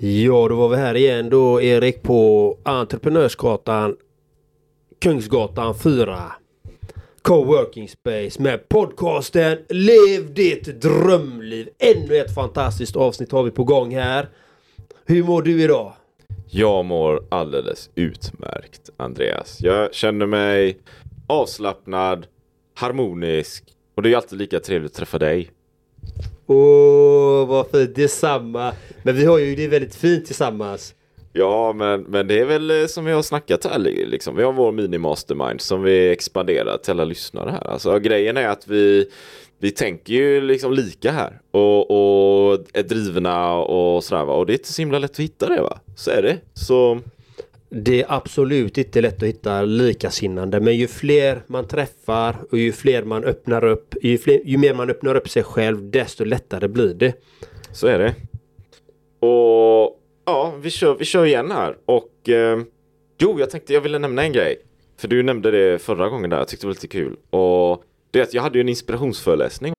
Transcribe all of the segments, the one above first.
Ja, då var vi här igen då, Erik, på Entreprenörsgatan, Kungsgatan 4. Coworking Space med podcasten Lev ditt drömliv. Ännu ett fantastiskt avsnitt har vi på gång här. Hur mår du idag? Jag mår alldeles utmärkt, Andreas. Jag känner mig avslappnad, harmonisk och det är alltid lika trevligt att träffa dig. Åh, vad fint, detsamma. Men vi har ju det väldigt fint tillsammans. Ja, men det är väl som vi har snackat här liksom. Vi har vår mini-mastermind som vi expanderar till alla lyssnare här. Alltså grejen är att vi tänker ju liksom lika här. Och är drivna och sådär, va. Och det är inte så himla lätt att hitta det, va? Så är det. Så... Det är absolut inte lätt att hitta likasinnande. Men ju fler man träffar och ju fler man öppnar upp, ju mer man öppnar upp sig själv, desto lättare blir det. Så är det. Och ja, vi kör igen här. Och jag ville nämna en grej. För du nämnde det förra gången där. Jag tyckte det var lite kul. Och det är att jag hade ju en inspirationsföreläsning.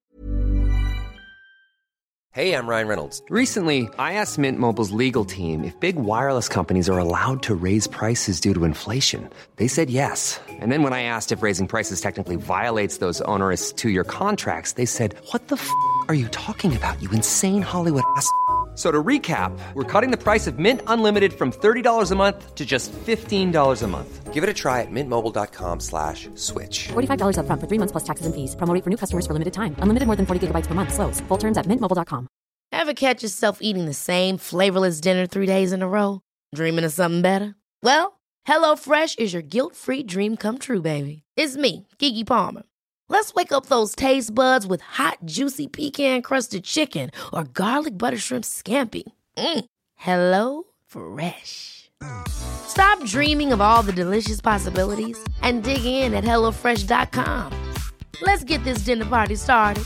Hey, I'm Ryan Reynolds. Recently, I asked Mint Mobile's legal team if big wireless companies are allowed to raise prices due to inflation. They said yes. And then when I asked if raising prices technically violates those onerous two-year contracts, they said, "What the f*** are you talking about, you insane Hollywood ass?" So to recap, we're cutting the price of Mint Unlimited from $30 a month to just $15 a month. Give it a try at mintmobile.com/switch. $45 up front for 3 months plus taxes and fees. Promo rate for new customers for limited time. Unlimited more than 40 gigabytes per month. Slows full terms at mintmobile.com. Ever catch yourself eating the same flavorless dinner 3 days in a row? Dreaming of something better? Well, HelloFresh is your guilt-free dream come true, baby. It's me, Keke Palmer. Let's wake up those taste buds with hot, juicy pecan-crusted chicken or garlic butter shrimp scampi. Hello Fresh. Stop dreaming of all the delicious possibilities and dig in at HelloFresh.com. Let's get this dinner party started.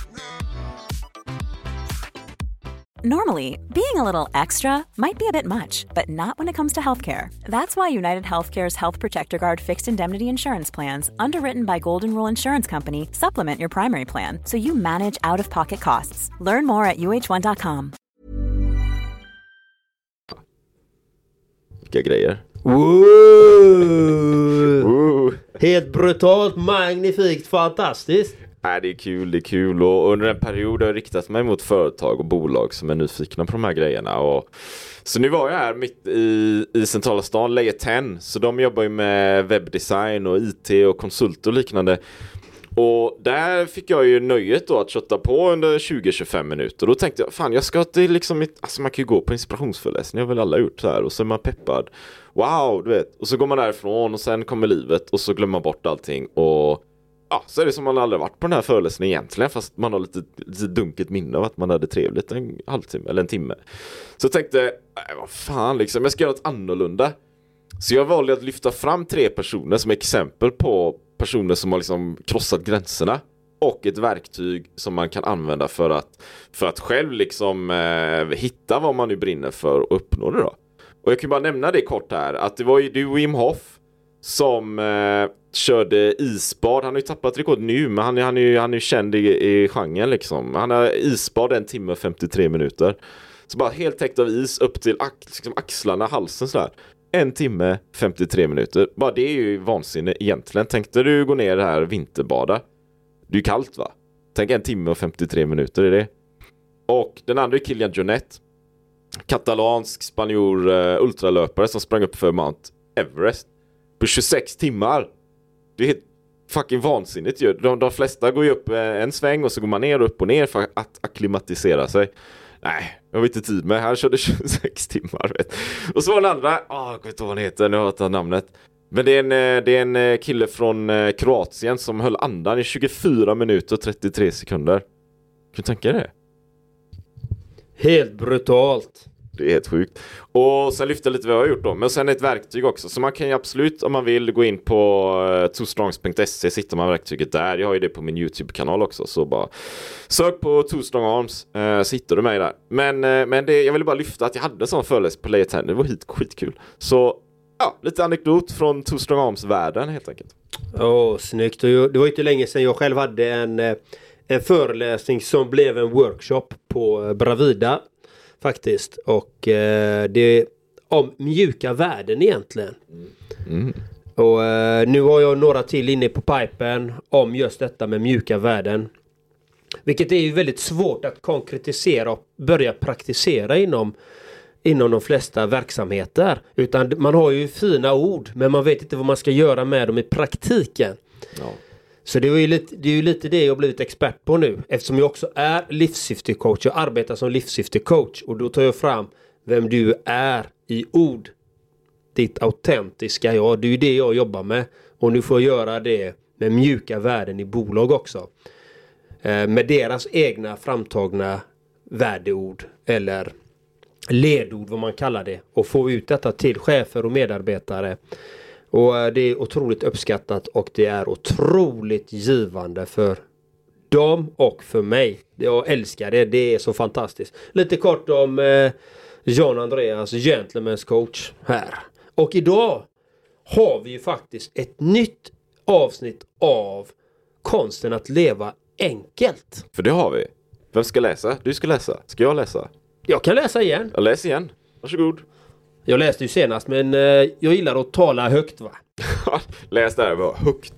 Normally, being a little extra might be a bit much, but not when it comes to healthcare. That's why United Healthcare's Health Protector Guard fixed indemnity insurance plans, underwritten by Golden Rule Insurance Company, supplement your primary plan so you manage out-of-pocket costs. Learn more at uh1.com. Vilka grejer. Wow. Helt brutalt, magnifikt, fantastiskt. Nej, det är kul. Och under en period har jag riktat mig mot företag och bolag som är nyfikna på de här grejerna. Och så nu var jag här mitt i centrala stan, Layer 10. Så de jobbar ju med webbdesign och IT och konsult och liknande. Och där fick jag ju nöjet då att kötta på under 20-25 minuter. Då tänkte jag, fan jag ska till liksom alltså man kan ju gå på inspirationsföreläsning. Jag har väl alla gjort så här. Och så är man peppad. Wow, du vet. Och så går man därifrån och sen kommer livet. Och så glömmer man bort allting. Och ja, så är det som man aldrig varit på den här föreläsningen egentligen. Fast man har lite dunket minne av att man hade trevligt en halvtimme eller en timme. Så jag tänkte, vad fan liksom. Jag ska göra något annorlunda. Så jag valde att lyfta fram 3 personer som exempel på personer som har liksom krossat gränserna. Och ett verktyg som man kan använda för att själv liksom hitta vad man nu brinner för och uppnå det då. Och jag kan bara nämna det kort här. Att det var ju Wim Hof som körde isbad. Han har ju tappat rekord nu, men han är ju känd i genren liksom. Han har isbad 1 timme och 53 minuter. Så bara helt täckt av is upp till liksom axlarna, halsen sådär. 1 timme, 53 minuter. Bara det är ju vansinne egentligen. Tänkte du gå ner här vinterbada? Det är ju kallt, va? Tänk 1 timme och 53 minuter är det. Och den andra är Kilian Jornet. Katalansk spanjor ultralöpare som sprang upp för Mount Everest på 26 timmar. Det är helt fucking vansinnigt ju. De flesta går ju upp en sväng och så går man ner och upp och ner för att akklimatisera sig. Nej, jag har inte tid med. Han körde 26 timmar, vet. Och så var den andra, jag vet inte vad han heter, nu har jag tagit namnet. Men det är en kille från Kroatien som höll andan i 24 minuter och 33 sekunder. Kan du tänka dig det? Helt brutalt. Det är helt sjukt. Och sen lyfter lite vad jag har gjort då. Men sen ett verktyg också. Så man kan ju absolut, om man vill, gå in på twostrongs.se. Sitter man verktyget där. Jag har ju det på min YouTube-kanal också. Så bara sök på Two Strong Arms. Så hittar du mig där. Men det, jag ville bara lyfta att jag hade en sån föreläsning på Layer 10. Det var skitkul. Så ja, lite anekdot från Two Strong Arms-världen helt enkelt. Snyggt. Det var inte länge sedan jag själv hade en föreläsning som blev en workshop på Bravida. faktiskt. Och det är om mjuka värden egentligen. Och nu har jag några till inne på pipen om just detta med mjuka värden. Vilket är ju väldigt svårt att konkretisera och börja praktisera inom de flesta verksamheter. Utan man har ju fina ord, men man vet inte vad man ska göra med dem i praktiken. Ja. Så det är ju lite det jag har blivit expert på nu. Eftersom jag också är livssyftecoach. Jag arbetar som livssyftecoach. Och då tar jag fram vem du är i ord. Ditt autentiska jag. Det är ju det jag jobbar med. Och nu får jag göra det med mjuka värden i bolag också. Med deras egna framtagna värdeord. Eller ledord, vad man kallar det. Och få ut detta till chefer och medarbetare. Och det är otroligt uppskattat och det är otroligt givande för dem och för mig. Jag älskar det, det är så fantastiskt. Lite kort om John Andreas, Gentleman's coach här. Och idag har vi ju faktiskt ett nytt avsnitt av konsten att leva enkelt. För det har vi. Vem ska läsa? Du ska läsa. Ska jag läsa? Jag kan läsa igen. Jag läser igen. Varsågod. Jag läste ju senast, men jag gillar att tala högt, va? Läs där, var högt.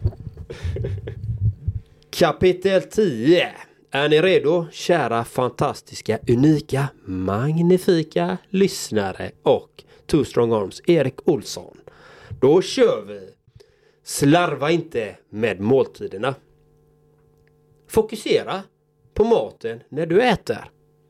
Kapitel 10. Är ni redo, kära, fantastiska, unika, magnifika lyssnare och Two Strong Arms Erik Olsson? Då kör vi. Slarva inte med måltiderna. Fokusera på maten när du äter.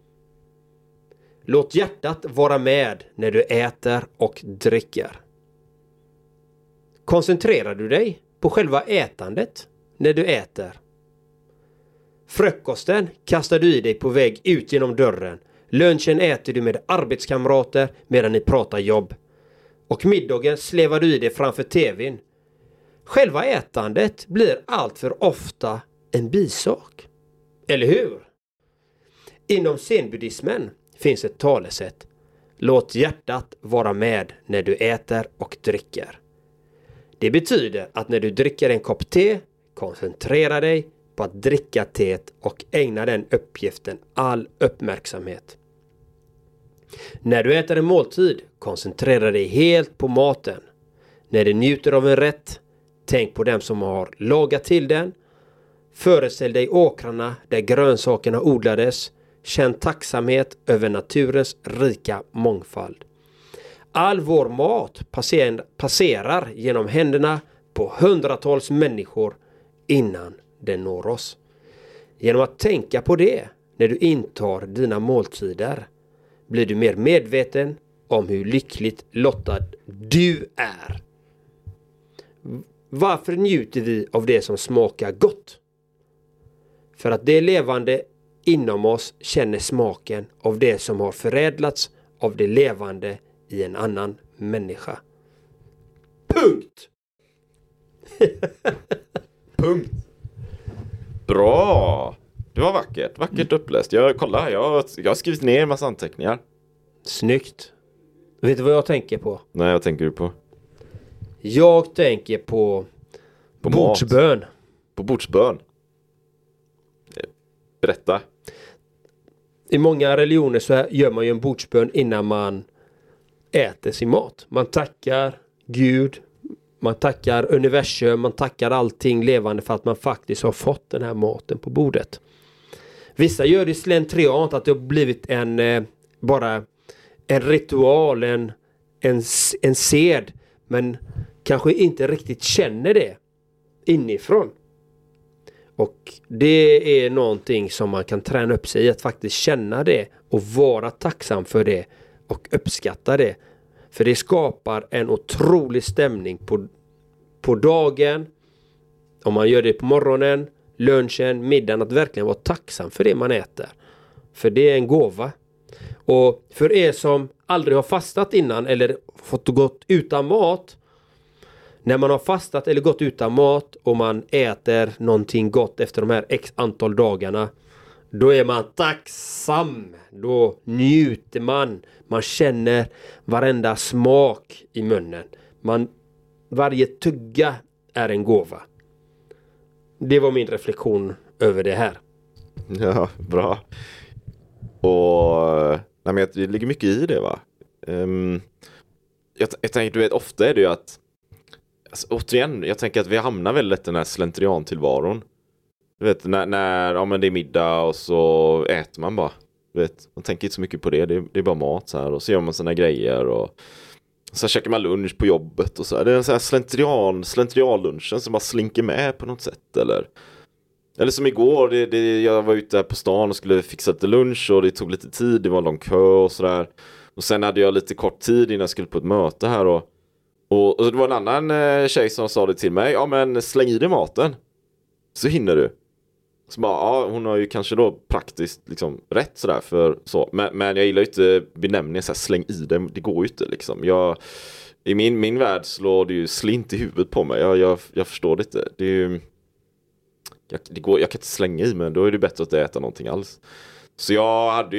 Låt hjärtat vara med när du äter och dricker. Koncentrerar du dig på själva ätandet när du äter? Frukosten kastar du i dig på väg ut genom dörren. Lunchen äter du med arbetskamrater medan ni pratar jobb. Och middagen slevar du i dig framför tvn. Själva ätandet blir allt för ofta en bisak. Eller hur? Inom zenbuddismen finns ett talesätt. Låt hjärtat vara med när du äter och dricker. Det betyder att när du dricker en kopp te, koncentrera dig på att dricka teet och ägna den uppgiften all uppmärksamhet. När du äter en måltid, koncentrera dig helt på maten. När du njuter av en rätt, tänk på dem som har lagat till den. Föreställ dig åkrarna där grönsakerna odlades. Känn tacksamhet över naturens rika mångfald. All vår mat passerar genom händerna på hundratals människor innan den når oss. Genom att tänka på det när du intar dina måltider blir du mer medveten om hur lyckligt lottad du är. Varför njuter vi av det som smakar gott? För att det levande inom oss känner smaken av det som har förädlats av det levande i en annan människa. Punkt! Punkt. Bra! Det var vackert. Vackert uppläst. Jag har skrivit ner en massa anteckningar. Snyggt. Vet du vad jag tänker på? Nej, vad tänker du på? Jag tänker på bordsbön. På bordsbön? Berätta. I många religioner så gör man ju en bordsbön innan man äter sin mat. Man tackar Gud, man tackar universum, man tackar allting levande för att man faktiskt har fått den här maten på bordet. Vissa gör det slentriant att det har blivit bara en ritual, en sed, men kanske inte riktigt känner det inifrån. Och det är någonting som man kan träna upp sig i, att faktiskt känna det och vara tacksam för det och uppskatta det. För det skapar en otrolig stämning på dagen, om man gör det på morgonen, lunchen, middagen, att verkligen vara tacksam för det man äter. För det är en gåva. Och för er som aldrig har fastat innan eller fått gått utan mat, när man har fastat eller gått utan mat och man äter någonting gott efter de här x antal dagarna, då är man tacksam. Då njuter man. Man känner varenda smak i munnen. Varje tugga är en gåva. Det var min reflektion över det här. Ja, bra. Och Nej, men det ligger mycket i det, va? Jag tänker, du vet, ofta är det ju att alltså, återigen, jag tänker att vi hamnar väldigt lätt i den här slentrian-tillvaron. Du vet, när ja, men det är middag och så äter man bara. Du vet, man tänker inte så mycket på det. Det är bara mat så här. Och så gör man sina grejer och så käkar man lunch på jobbet och så här. Det är en sån här slentrianlunchen som bara slinker med på något sätt. Eller som igår, jag var ute på stan och skulle fixa lite lunch och det tog lite tid. Det var en lång kö och sådär. Och sen hade jag lite kort tid innan jag skulle på ett möte här och det var en annan tjej som sa det till mig. Ja, men släng i dig maten. Så hinner du. Så bara, ja, hon har ju kanske då praktiskt liksom rätt sådär för så. Men jag gillar ju inte benämningen så här, släng i dig. Det går ju inte liksom. I min värld slår det ju slint i huvudet på mig. Jag förstår det inte. Det är ju, jag kan inte slänga i, men då är det bättre att äta någonting alls. Så jag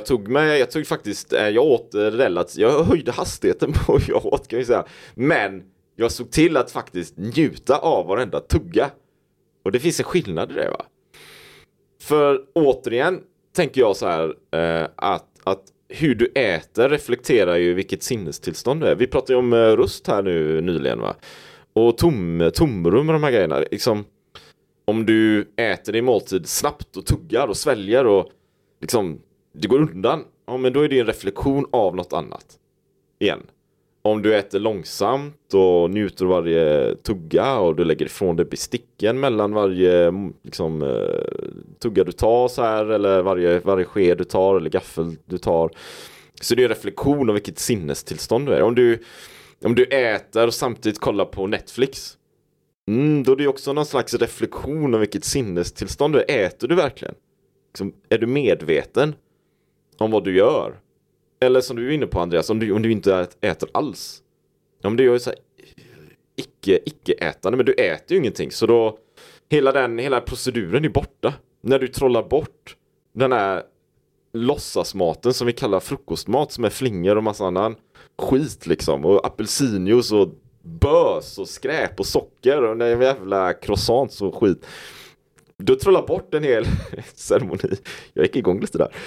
åt relativt, jag höjde hastigheten på jag åt, kan jag säga. Men jag såg till att faktiskt njuta av varenda tugga. Och det finns en skillnad i det, va? För återigen tänker jag så här att hur du äter reflekterar ju vilket sinnestillstånd du är. Vi pratade ju om röst här nu nyligen, va? Och tomrum och de här grejerna. Liksom, om du äter din måltid snabbt och tuggar och sväljer och liksom, det går undan. Ja, men då är det en reflektion av något annat. Igen. Om du äter långsamt och njuter av varje tugga och du lägger ifrån dig besticken mellan varje liksom, tugga du tar så här, eller varje sked du tar eller gaffel du tar. Så det är en reflektion av vilket sinnestillstånd du är. Om du äter och samtidigt kollar på Netflix, då är det också någon slags reflektion av vilket sinnestillstånd du är. Äter du verkligen? Liksom, är du medveten om vad du gör? Eller som du är inne på, Andreas, om du inte äter alls. Om du gör så här icke-ätande, men du äter ju ingenting. Så då, hela proceduren är borta. När du trollar bort den här låtsasmaten som vi kallar frukostmat, som är flingor och massa annan skit liksom. Och apelsinjuice och bös och skräp och socker och den jävla croissants och skit. Du trollar bort en hel ceremoni. Jag gick igång lite där.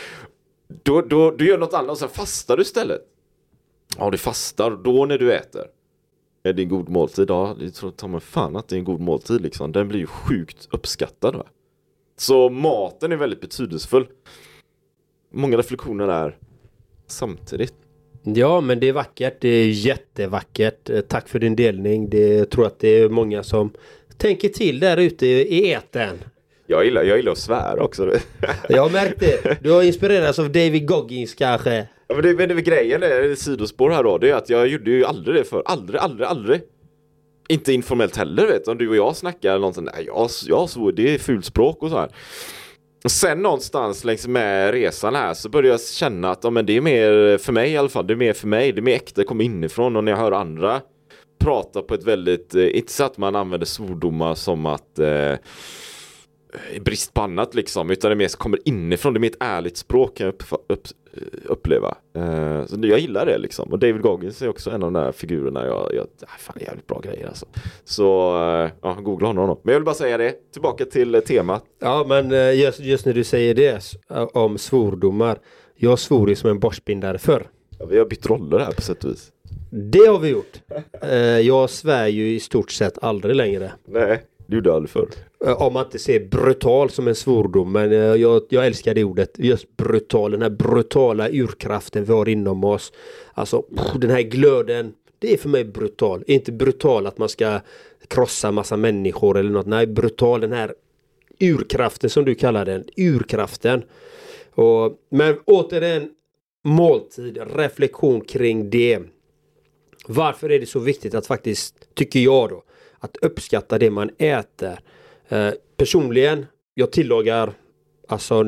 Du gör något annat och sen fastar du istället. Ja, du fastar då när du äter. Är det en god måltid? Ja, jag tror ta mig fan att det är en god måltid liksom. Den blir ju sjukt uppskattad, va? Så maten är väldigt betydelsefull. Många reflektioner där samtidigt. Ja, men det är vackert. Det är jättevackert. Tack för din delning. Jag tror att det är många som tänker till där ute i etern. Jag gillar att svära också. Jag har märkt det. Du har inspirerats av David Goggins kanske. Ja, men det är grejen, det är sidospår här då. Det är att jag gjorde ju aldrig det för. Aldrig. Inte informellt heller, vet du. Om du och jag snackar någonting. Nej, jag så det är fulspråk och så här. Och sen någonstans längs med resan här så började jag känna att men det är mer för mig i alla fall. Det är mer för mig. Det är mer äkta, det kommer inifrån. Och när jag hör andra prata på ett väldigt... inte så att man använder svordomar som att... brist på annat liksom, utan det mer kommer inifrån. Det är mer ett ärligt språk kan jag uppleva. Så jag gillar det liksom. Och David Goggins är också en av de där figurerna fan, jävligt bra grejer alltså. Så googla honom. Men jag vill bara säga det, tillbaka till temat. Ja, men just när du säger det om svordomar, jag svor ju som en borstbindare förr. Ja, vi har bytt roller här på sätt och vis. Det har vi gjort. Jag svär ju i stort sett aldrig längre. Nej, det gjorde jag aldrig förr. Om man inte ser brutal som en svordom, men jag älskar det ordet, just brutal, den här brutala urkraften vi har inom oss, alltså den här glöden, det är för mig brutal, inte brutal att man ska krossa massa människor eller något, nej, brutal, den här urkraften som du kallar den, urkraften. Men återigen, måltid, reflektion kring det. Varför är det så viktigt att faktiskt, tycker jag då, att uppskatta det man äter? Personligen, jag tillagar alltså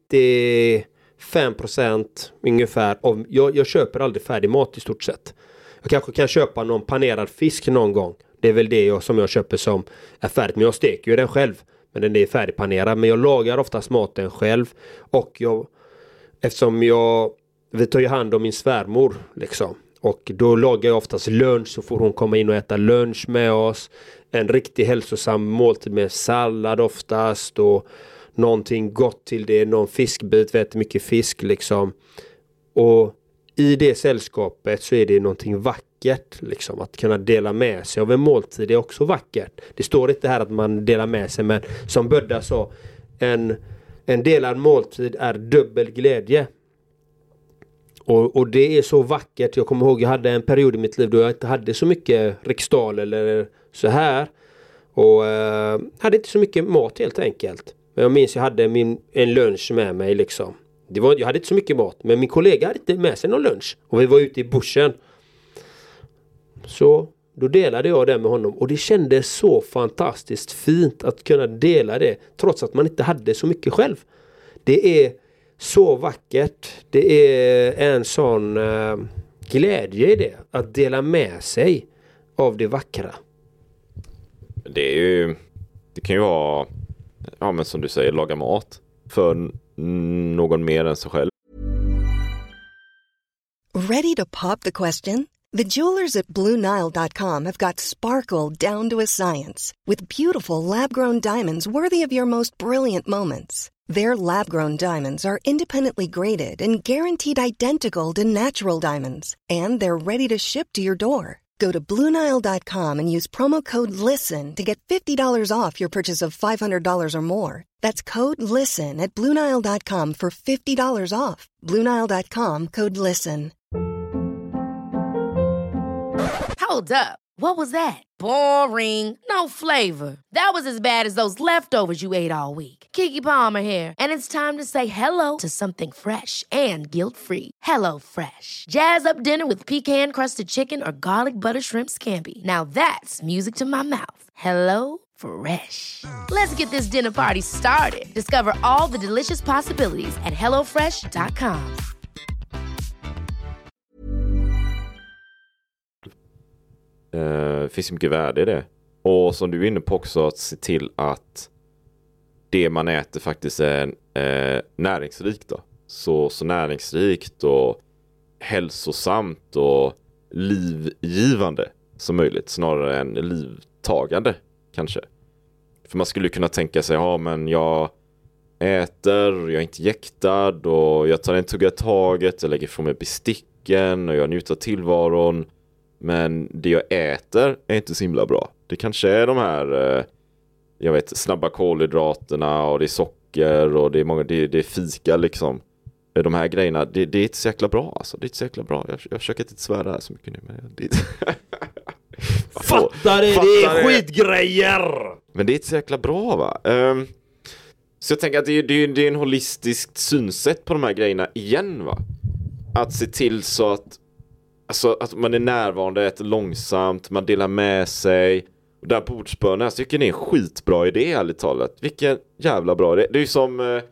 95% ungefär av, jag köper aldrig färdig mat i stort sett. Jag kanske kan köpa någon panerad fisk någon gång. Det är väl det som jag köper som är färdigt. Men jag steker ju den själv. Men den är färdigpanerad. Men jag lagar oftast maten själv. Och eftersom vi tar ju hand om min svärmor liksom. Och då lagar jag oftast lunch, så får hon komma in och äta lunch med oss. En riktigt hälsosam måltid med sallad oftast och någonting gott till det. Någon fiskbit, vet mycket fisk liksom. Och i det sällskapet så är det någonting vackert. Liksom, att kunna dela med sig av en måltid är också vackert. Det står inte här att man delar med sig, men som Bödda sa, en delad måltid är dubbel glädje. Och det är så vackert. Jag kommer ihåg, jag hade en period i mitt liv då jag inte hade så mycket riksdal eller så här. Och hade inte så mycket mat helt enkelt. Men jag minns jag hade en lunch med mig liksom. Jag hade inte så mycket mat. Men min kollega hade inte med sig någon lunch. Och vi var ute i bushen. Så då delade jag det med honom. Och det kändes så fantastiskt fint att kunna dela det. Trots att man inte hade så mycket själv. Det är så vackert. Det är en sån glädje i det. Att dela med sig av det vackra. Det kan ju vara, ja men som du säger, laga mat för någon mer än sig själv. Ready to pop the question? The jewelers at BlueNile.com have got sparkle down to a science with beautiful lab-grown diamonds worthy of your most brilliant moments. Their lab-grown diamonds are independently graded and guaranteed identical to natural diamonds, and they're ready to ship to your door. Go to BlueNile.com and use promo code LISTEN to get $50 off your purchase of $500 or more. That's code LISTEN at BlueNile.com for $50 off. BlueNile.com, code LISTEN. Hold up. What was that? Boring. No flavor. That was as bad as those leftovers you ate all week. Keke Palmer here, and it's time to say hello to something fresh and guilt-free. Hello Fresh. Jazz up dinner with pecan-crusted chicken or garlic butter shrimp scampi. Now that's music to my mouth. Hello Fresh. Let's get this dinner party started. Discover all the delicious possibilities at hellofresh.com. Finns mycket värde i det. Och som du är inne på också, att se till att det man äter faktiskt är näringsrikt då. Så näringsrikt och hälsosamt och livgivande som möjligt, snarare än livtagande kanske. För man skulle kunna tänka sig, ja men jag äter, jag är inte jäktad och jag tar en tugga taget, jag lägger från mig besticken och jag njuter av tillvaron. Men det jag äter är inte så himla bra. Det kanske är de här snabba kolhydraterna och det är socker och det är många, det är fika liksom. De här grejerna, det är inte så jäkla bra alltså. Det är inte så jäkla bra. Jag försöker inte svära här så mycket nu, men det Fattar det är skitgrejer. Men det är inte så jäkla bra va? Så jag tänker att det är en holistiskt synsätt på de här grejerna igen va? Att se till så att man är närvarande, äter långsamt, man delar med sig. Och där bordsbönen, jag tycker det är en skitbra idé, ärligt talat. Vilken jävla bra idé. Det är ju som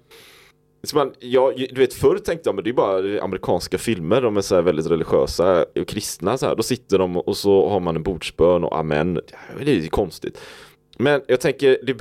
du vet, förr tänkte jag, men det är bara amerikanska filmer, de är så här väldigt religiösa och kristna så här. Då sitter de och så har man en bordsbön och amen. Det är konstigt. Men jag tänker, det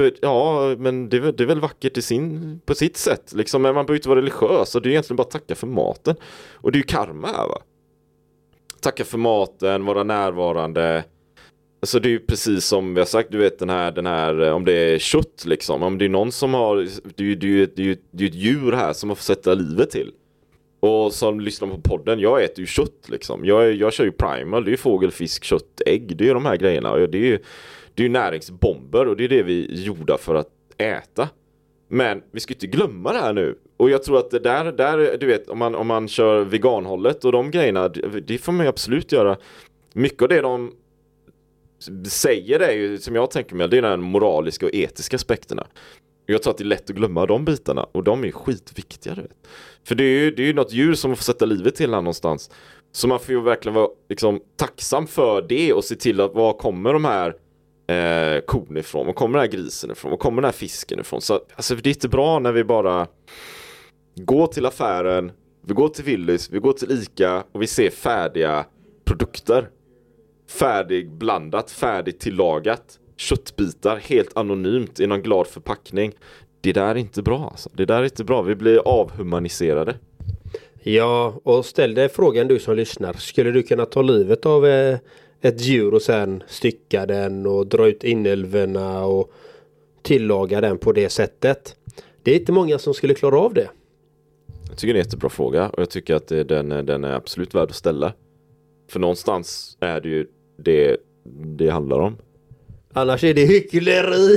är väl vackert på sitt sätt. Liksom, men man behöver inte vara religiös, och det är egentligen bara tacka för maten. Och det är ju karma här va? Tacka för maten, vara närvarande. Alltså det är ju precis som vi har sagt, du vet den här om det är kött liksom. Om det är någon som har, det är ju ett djur här som har fått sätta livet till. Och som lyssnar på podden, jag äter ju kött liksom. Jag kör ju primal, det är ju fågel, fisk, kött, ägg. Det är ju de här grejerna. Och det är ju näringsbomber, och det är det vi är gjorda för att äta. Men vi ska inte glömma det här nu. Och jag tror att det där du vet, om man kör veganhållet och de grejerna, det får man ju absolut göra. Mycket av det de säger är ju, som jag tänker mig, det är den moraliska och etiska aspekterna. Jag tror att det är lätt att glömma de bitarna, och de är skitviktiga, du vet. För det är ju något djur som får sätta livet till här någonstans. Så man får ju verkligen vara liksom tacksam för det och se till att var kommer de här kon ifrån, var kommer den här grisen ifrån, var kommer den här fisken ifrån. Så alltså, det är inte bra när vi bara går till affären, vi går till Willys, vi går till Ica och vi ser färdiga produkter. Färdigblandat, färdigt tillagat, köttbitar helt anonymt i någon glad förpackning. Det där är inte bra alltså. Det där är inte bra, vi blir avhumaniserade. Ja, och ställ dig frågan du som lyssnar. Skulle du kunna ta livet av ett djur och sen stycka den och dra ut inälvorna och tillaga den på det sättet? Det är inte många som skulle klara av det. Jag tycker det är en jättebra fråga och jag tycker att den är absolut värd att ställa. För någonstans är det ju det handlar om. Annars är det hyckleri.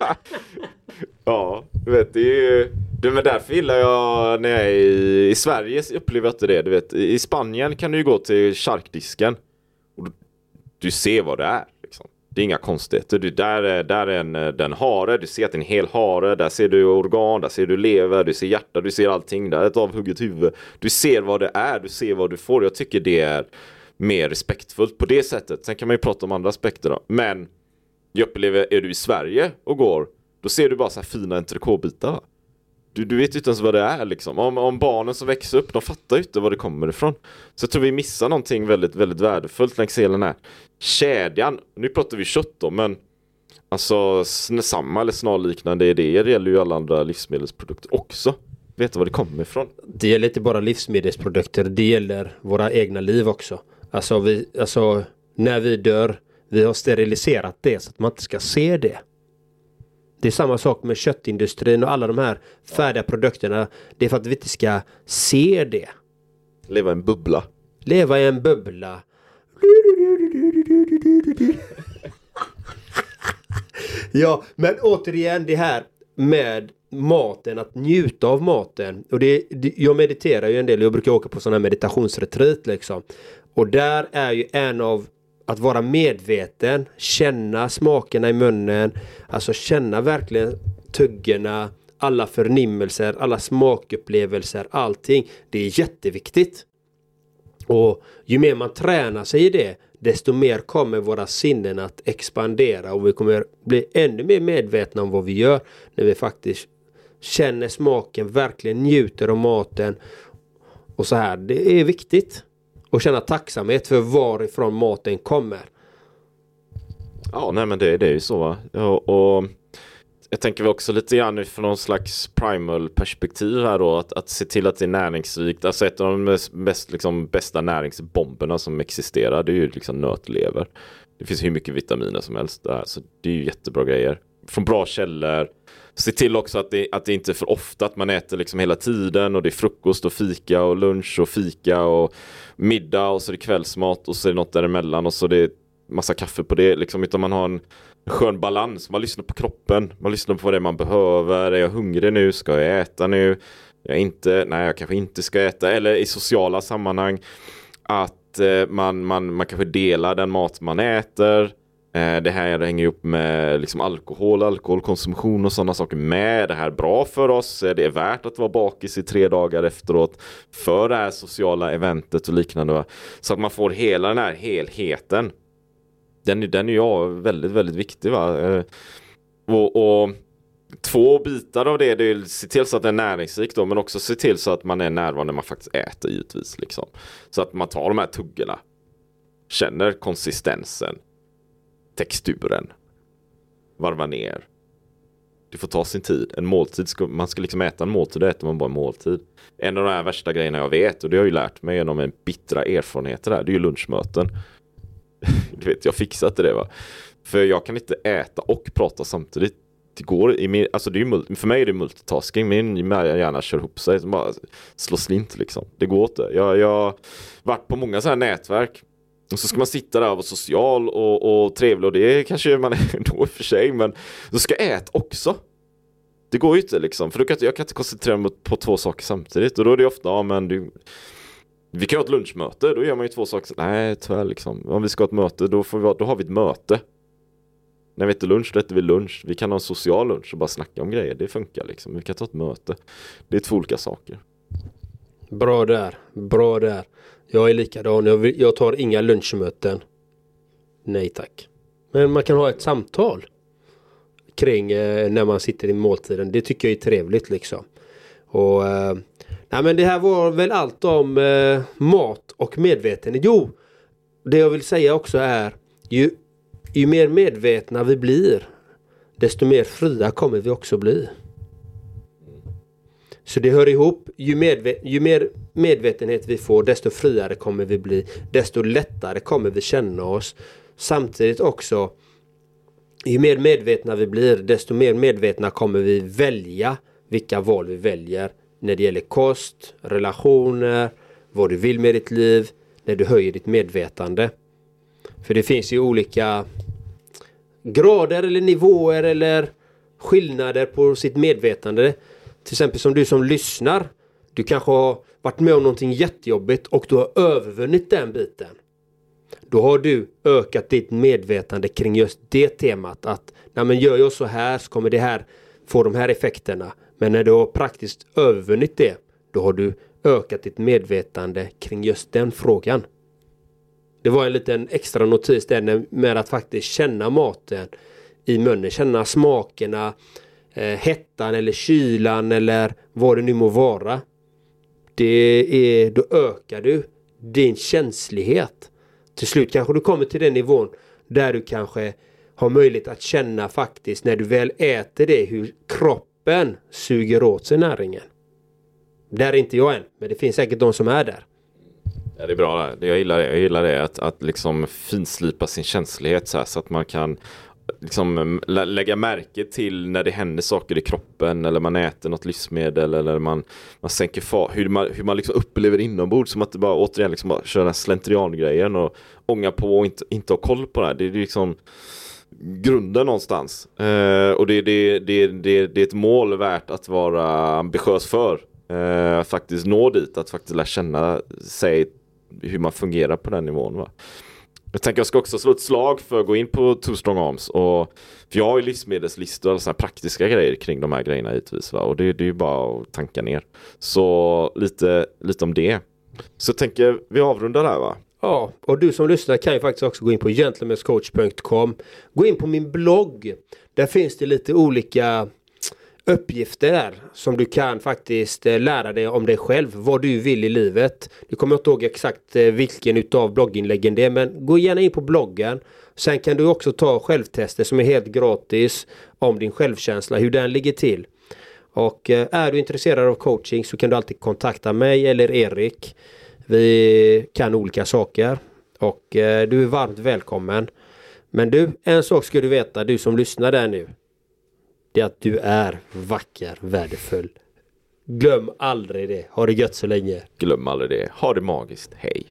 Ja, du vet, det är ju... Men därför gillar jag när jag är i Sverige upplever jag inte det. Du vet, i Spanien kan du ju gå till charkdisken och du ser vad det är. Liksom. Det är inga konstigheter. Där är den hare, du ser att det är en hel hare. Där ser du organ, där ser du lever, du ser hjärta, du ser allting. Där är ett avhugget huvud. Du ser vad det är, du ser vad du får. Jag tycker det är mer respektfullt på det sättet. Sen kan man ju prata om andra aspekter då. Men jag upplever, är du i Sverige och går, då ser du bara så här fina entrecôte-bitar. Du vet ju inte ens vad det är liksom. Om barnen som växer upp, de fattar ju inte var det kommer ifrån. Så jag tror vi missar någonting väldigt, väldigt värdefullt längs hela den här kedjan. Nu pratar vi kött då, men alltså samma eller snarliknande idéer gäller ju alla andra livsmedelsprodukter också. Veta var det kommer ifrån. Det gäller inte bara livsmedelsprodukter, det gäller våra egna liv också. Alltså när vi dör, vi har steriliserat det så att man inte ska se det. Det är samma sak med köttindustrin och alla de här färdiga produkterna. Det är för att vi inte ska se det. Leva i en bubbla. Leva i en bubbla. Ja, men återigen det här med maten, att njuta av maten. Och jag mediterar ju en del, jag brukar åka på sådana här meditationsretreat liksom. Och där är ju en av att vara medveten, känna smakerna i munnen, alltså känna verkligen tuggorna, alla förnimmelser, alla smakupplevelser, allting. Det är jätteviktigt. Och ju mer man tränar sig i det, desto mer kommer våra sinnen att expandera och vi kommer bli ännu mer medvetna om vad vi gör när vi faktiskt känner smaken, verkligen njuter av maten och så här. Det är viktigt. Och känna tacksamhet för varifrån maten kommer. Ja, nej men det är ju så va. Och jag tänker också lite grann från någon slags primal perspektiv här då. Att se till att det är näringsrikt. Alltså ett av de bästa näringsbomberna som existerar. Det är ju liksom nötlever. Det finns hur mycket vitaminer som helst där. Så det är ju jättebra grejer. Från bra källor. Se till också att det inte är för ofta att man äter liksom hela tiden. Och det är frukost och fika och lunch och fika och middag. Och så är det kvällsmat och så är det något däremellan. Och så är det massa kaffe på det. Liksom, utan man har en skön balans. Man lyssnar på kroppen. Man lyssnar på vad det är man behöver. Är jag hungrig nu? Ska jag äta nu? Jag kanske inte ska äta. Eller i sociala sammanhang. Att man kanske delar den mat man äter. Det här hänger upp med liksom alkoholkonsumtion och sådana saker med. Det här är bra för oss. Det är värt att vara bakis i 3 dagar efteråt för det här sociala eventet och liknande. Så att man får hela den här helheten. Den är ju väldigt, väldigt viktig va. Och 2 bitar av det är att se till så att det är näringsrikt då, men också se till så att man är närvarande när man faktiskt äter givetvis liksom. Så att man tar de här tuggorna, känner konsistensen, texturen, varva ner. Det får ta sin tid. En måltid, man ska liksom äta en måltid, då äter man bara en måltid. En av de här värsta grejerna jag vet, och det har jag ju lärt mig genom en bittra erfarenheter där, det är ju lunchmöten. Du vet, jag fixat det va. För jag kan inte äta och prata samtidigt. Det går för mig är det multitasking. Min hjärna kör ihop sig, bara slår slint liksom. Det går inte. Jag har varit på många så här nätverk. Och så ska man sitta där och vara social och trevlig. Och det kanske man är då för sig. Men så ska jag äta också. Det går ju inte liksom. För jag kan inte koncentrera mig på 2 saker samtidigt. Och då är det ofta, vi kan ha ett lunchmöte. Då gör man ju 2 saker. Nej, tyvärr liksom. Om vi ska ha ett möte, då har vi ett möte. När vi äter lunch, då äter vi lunch. Vi kan ha en social lunch och bara snacka om grejer. Det funkar liksom. Vi kan ta ett möte. Det är 2 olika saker. Bra där. Jag är likadan. Jag tar inga lunchmöten. Nej tack. Men man kan ha ett samtal kring när man sitter i måltiden. Det tycker jag är trevligt liksom. Och men det här var väl allt om mat och medvetenhet. Jo, det jag vill säga också är ju mer medvetna vi blir, desto mer fria kommer vi också bli. Så det hör ihop. Ju mer medvetenhet vi får, desto friare kommer vi bli. Desto lättare kommer vi känna oss. Samtidigt också, ju mer medvetna vi blir, desto mer medvetna kommer vi välja vilka val vi väljer när det gäller kost, relationer, vad du vill med ditt liv, när du höjer ditt medvetande. För det finns ju olika grader eller nivåer eller skillnader på sitt medvetande. Till exempel som du som lyssnar. Du kanske har varit med om någonting jättejobbigt och du har övervunnit den biten. Då har du ökat ditt medvetande kring just det temat. Att nej, men gör jag så här så kommer det här få de här effekterna. Men när du har praktiskt övervunnit det, då har du ökat ditt medvetande kring just den frågan. Det var en liten extra notis där med att faktiskt känna maten i munnen. Känna smakerna, hettan eller kylan eller vad det nu må vara. Då ökar du din känslighet. Till slut kanske du kommer till den nivån där du kanske har möjlighet att känna faktiskt när du väl äter det hur kroppen suger åt sig näringen. Där är inte jag än, men det finns säkert de som är där. Ja, det är bra. Jag gillar det att liksom finslipa sin känslighet så att man kan liksom lägga märke till när det händer saker i kroppen eller man äter något livsmedel eller man sänker hur man liksom upplever inombords, som att det bara återigen liksom bara köra den slentriangrejen och ånga på och inte ha koll på det här. Det är liksom grunden någonstans. Och det är ett mål värt att vara ambitiös för. Att faktiskt nå dit, att faktiskt lära känna sig hur man fungerar på den nivån, va? Jag tänker jag ska också slå ett slag för att gå in på Two Strong Arms. För jag har ju livsmedelslistor och såna praktiska grejer kring de här grejerna givetvis, va? Och det är ju bara att tanka ner. Så lite om det. Så jag tänker vi avrundar där, va? Ja, och du som lyssnar kan ju faktiskt också gå in på gentlemanscoach.com. Gå in på min blogg. Där finns det lite olika uppgifter där som du kan faktiskt lära dig om dig själv, vad du vill i livet. Du kommer inte ihåg exakt vilken utav blogginläggen det är, men gå gärna in på bloggen. Sen kan du också ta självtester som är helt gratis om din självkänsla, hur den ligger till. Och är du intresserad av coaching så kan du alltid kontakta mig eller Erik. Vi kan olika saker och du är varmt välkommen. Men du, en sak ska du veta, du som lyssnar där nu. Det är att du är vacker, värdefull. Glöm aldrig det. Ha det gött så länge. Glöm aldrig det. Ha det magiskt. Hej.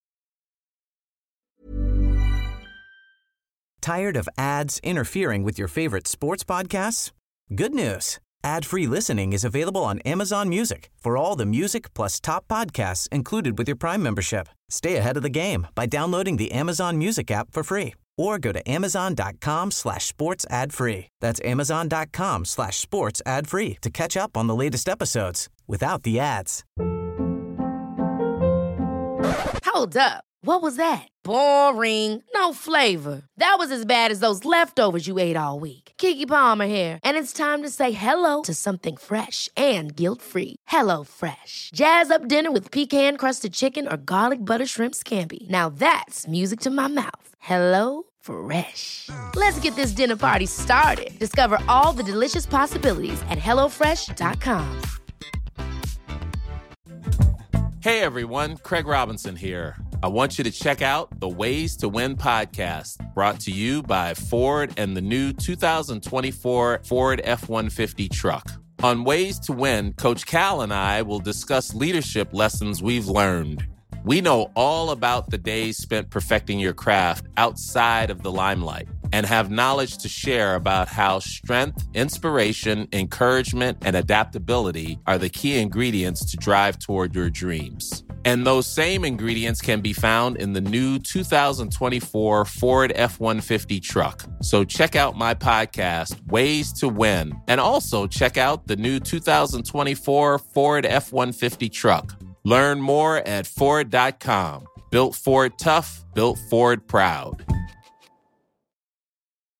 Tired of ads interfering with your favorite sports podcasts? Good news. Ad-free listening is available on Amazon Music for all the music plus top podcasts included with your Prime membership. Stay ahead of the game by downloading the Amazon Music app for free or go to amazon.com/sports ad free. That's amazon.com/sports ad free to catch up on the latest episodes without the ads. Hold up. What was that? Boring. No flavor. That was as bad as those leftovers you ate all week. Keke Palmer here, and it's time to say hello to something fresh and guilt-free. Hello Fresh. Jazz up dinner with pecan-crusted chicken or garlic butter shrimp scampi. Now that's music to my mouth. Hello Fresh. Let's get this dinner party started. Discover all the delicious possibilities at hellofresh.com. Hey everyone, Craig Robinson here. I want you to check out the Ways to Win podcast, brought to you by Ford and the new 2024 Ford F-150 truck. On Ways to Win, Coach Cal and I will discuss leadership lessons we've learned. We know all about the days spent perfecting your craft outside of the limelight and have knowledge to share about how strength, inspiration, encouragement, and adaptability are the key ingredients to drive toward your dreams. And those same ingredients can be found in the new 2024 Ford F-150 truck. So check out my podcast, Ways to Win, and also check out the new 2024 Ford F-150 truck. Learn more at Ford.com. Built Ford tough, built Ford proud.